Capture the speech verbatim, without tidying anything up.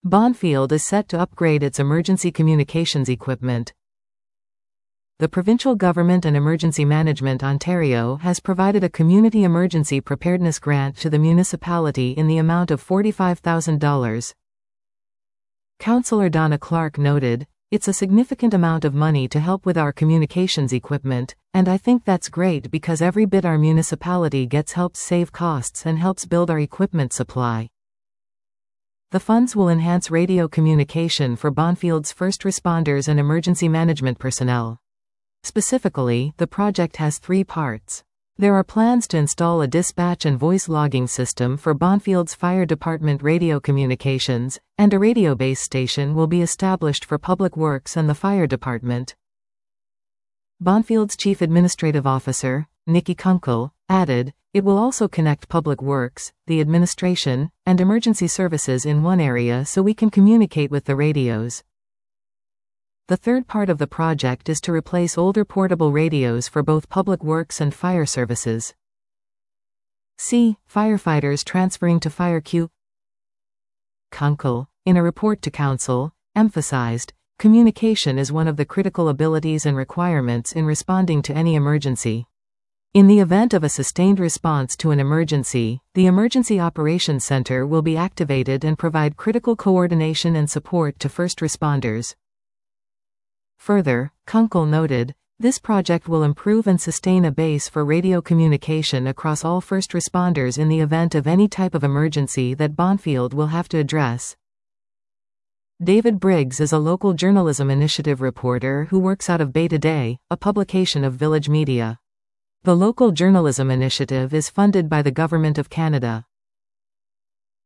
Bonfield is set to upgrade its emergency communications equipment. The Provincial Government and Emergency Management Ontario has provided a Community Emergency Preparedness Grant to the municipality in the amount of forty-five thousand dollars. Councillor Donna Clark noted, "It's a significant amount of money to help with our communications equipment, and I think that's great because every bit our municipality gets helps save costs and helps build our equipment supply." The funds will enhance radio communication for Bonfield's first responders and emergency management personnel. Specifically, the project has three parts. There are plans to install a dispatch and voice logging system for Bonfield's Fire Department radio communications, and a radio base station will be established for Public Works and the Fire Department. Bonfield's Chief Administrative Officer, Nikki Kunkel, added, "It will also connect Public Works, the administration, and emergency services in one area so we can communicate with the radios." The third part of the project is to replace older portable radios for both Public Works and fire services. See, firefighters transferring to FireQ. Kunkel, in a report to Council, emphasized, "Communication is one of the critical abilities and requirements in responding to any emergency. In the event of a sustained response to an emergency, the Emergency Operations Center will be activated and provide critical coordination and support to first responders." Further, Kunkel noted, "This project will improve and sustain a base for radio communication across all first responders in the event of any type of emergency that Bonfield will have to address." David Briggs is a local journalism initiative reporter who works out of Bay Today, a publication of Village Media. The local journalism initiative is funded by the Government of Canada.